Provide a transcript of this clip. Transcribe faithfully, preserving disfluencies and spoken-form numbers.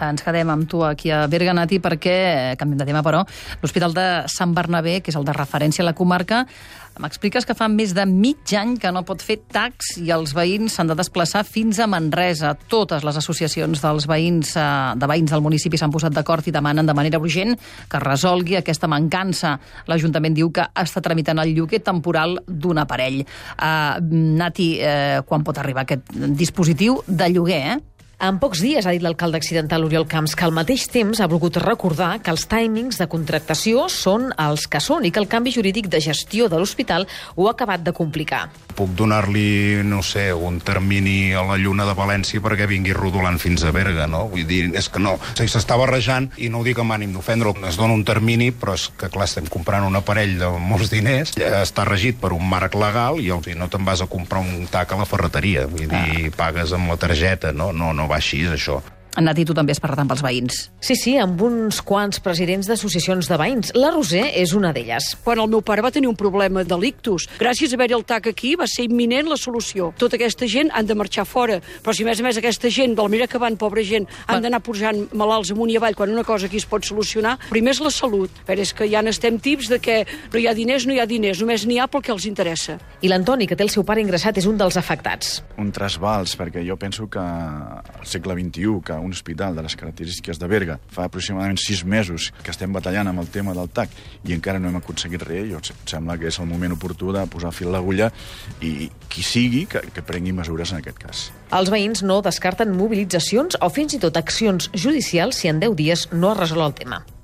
ens quedem amb tu aquí a Berga, Nati, perquè, canviem de tema, però, l'Hospital de Sant Bernabé, que és el de referència a la comarca, m'expliques que fa més de mig any que no pot fer tacs i els veïns s'han de desplaçar fins a Manresa. Totes les associacions dels veïns, eh, de veïns del municipi s'han posat d'acord i demanen de manera urgent que es resolgui aquesta mancança. L'Ajuntament diu que està tramitant el lloguer temporal d'un aparell. Uh, Nati, eh, quan pot arribar aquest dispositiu de lloguer, eh? En pocs dies, ha dit l'alcalde accidental Oriol Camps, que al mateix temps ha volgut recordar que els timings de contractació són els que són i que el canvi jurídic de gestió de l'hospital ho ha acabat de complicar. Puc donar-li, no sé, un termini a la Lluna de València perquè vingui rodolant fins a Berga, no? Vull dir, és que no. O sigui, s'està barrejant, i no ho dic amb ànim d'ofendre, es dona un termini, però és que, clar, estem comprant un aparell de molts diners, està regit per un marc legal i no te'n vas a comprar un tac a la ferreteria. Vull dir, ah. pagues amb la targeta, no? No, no va així, això. Nati, tu també has parlat amb els veïns. Sí, sí, amb uns quants presidents d'associacions de veïns. La Roser és una d'elles. Quan el meu pare va tenir un problema de lictus, gràcies a haver-hi el tac aquí, va ser imminent la solució. Tota aquesta gent han de marxar fora, però si a més a més aquesta gent, de la manera que van, pobra gent, han d'anar posant malalts amunt i avall quan una cosa aquí es pot solucionar, primer és la salut. Però és que ja n'estem tips de que no hi ha diners, no hi ha diners, només n'hi ha pel que els interessa. I l'Antoni, que té el seu pare ingressat, és un dels afectats. Un trasbals, perquè jo penso que al segle vint-i-u, que un hospital de les característiques de Berga fa aproximadament sis mesos que estem batallant amb el tema del tac i encara no hem aconseguit res. Jo em sembla que és el moment oportú de posar fil a l'agulla i qui sigui que, que prengui mesures en aquest cas. Els veïns no descarten mobilitzacions o fins i tot accions judicials si en deu dies no es resol el tema.